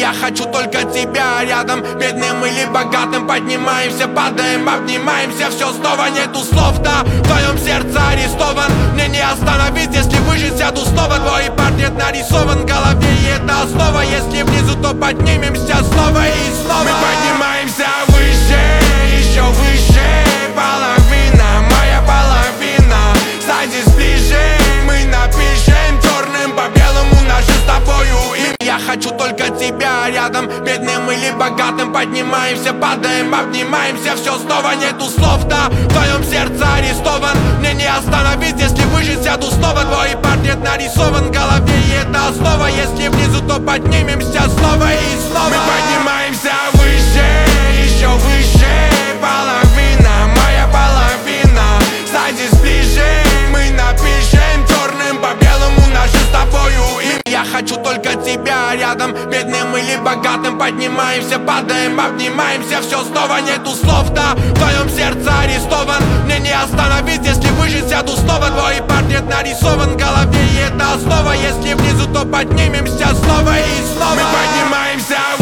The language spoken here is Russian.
Я хочу только тебя рядом, бедным или богатым. Поднимаемся, падаем, обнимаемся, все снова, нету слов, да. В твоем сердце арестован, мне не остановить. Если выжить, сяду снова, твой портрет нарисован в голове, и это основа. Если внизу, то поднимемся снова и снова. Мы поднимаемся выше, еще выше. Половина, моя половина, садись ближе. Мы напишем черным по белому наше с тобою имя. Я хочу только тебя рядом, бедным или богатым. Поднимаемся, падаем, обнимаемся, все снова, нету слов, да. В твоем сердце арестован, мне не остановить. Если выжить, сяду снова, твой портрет нарисован в голове, и это основа. Если внизу, то поднимемся снова и снова. Мы поднимаемся выше, еще выше. Половина, моя половина, садись ближе. Мы напишем черным по белому наше с тобою имя. Я хочу только тебя рядом, бедным или богатым. Поднимаемся, падаем, обнимаемся, все снова, нету слов, да. В твоем сердце арестован, мне не остановить. Если выжить, сяду снова, твой портрет нарисован в голове, и это основа. Если внизу, то поднимемся снова и снова. Мы поднимаемся